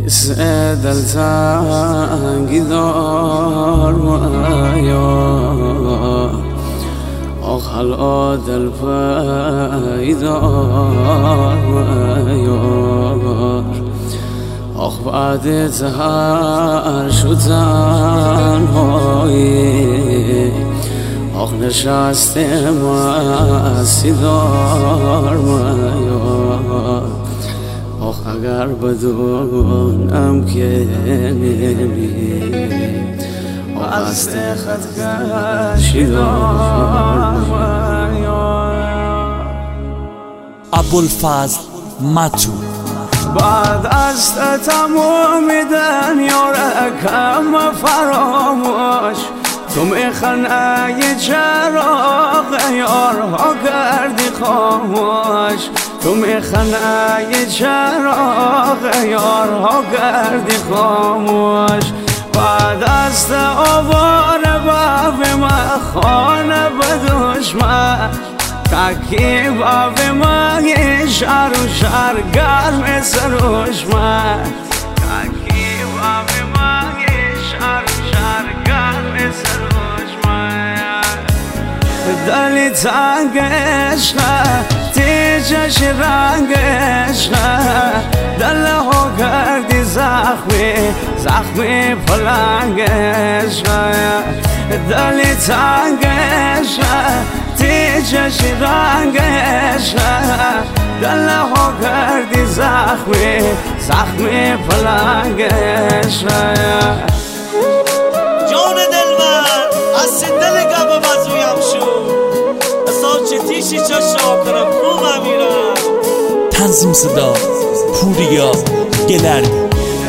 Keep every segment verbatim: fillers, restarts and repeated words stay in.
حسه دلتنگی دار مایا آخ حالا دل پیدار مایار آخ بعد تهر شدن هایی آخ نشسته مستی دار مایار آخ اگر بدونم که نمی آخ از خط کشی دار مایار. ابوالفضل متو. بعد از تمام دنیا رکم فراموش تو میخنه چراغ یارها کردی خاموش تو میخنه چراغ یارها کردی خاموش. بعد از آوار باب ما خانه بدشمن تکی باب ما شهر و شهر گرم سروش من تکی باب ما شهر و شهر گرم سروش من. دلی تنگ عشقه تیجش رنگ عشقه دل ها کردی زخمی زخمی پلنگ عشقه دلی تنگ عشقه تیجش رنگ عشقه دل ها کردی زخمی زخمی پلنگ عشقه. جان دلبر از دل گب مزویم شو اصلا چه تیشی چه شاکرم خوبم میرم. تنظیم صدا پوریا گلردی.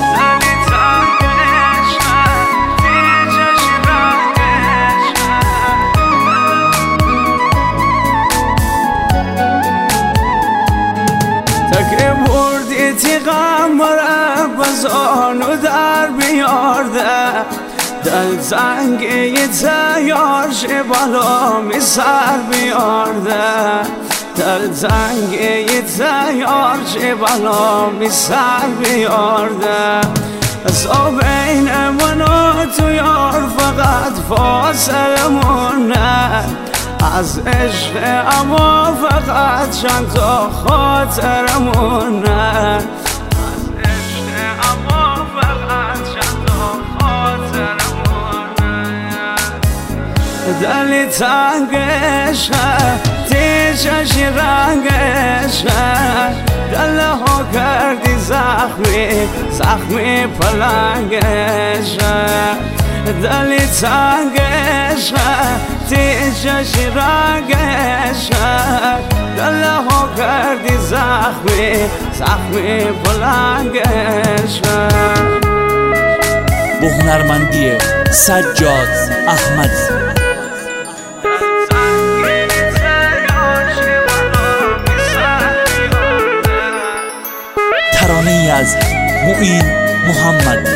تکه بردی تی غمره بزانو در بیارده دل زنگی تیار شه بالا می سر بیارده دل زنگی تیار شه بالا می سر بیارده. از بین من و تو یار فقط فاصله مونه از عشق اما فقط چند تا خاطرمونه از عشق اما فقط چند تا خاطرمونه. دلی تنگ عشقه تیجش رنگ عشقه دل ها کردی زخمی زخمی پلنگ عشقه دلی تنگ عشقه تیجش رنگ عشقه دل ها کردی زخمی زخمی پلنگ عشقه. با هنرمندی سجاد احمدی. ترانه‌ای از معین محمدی.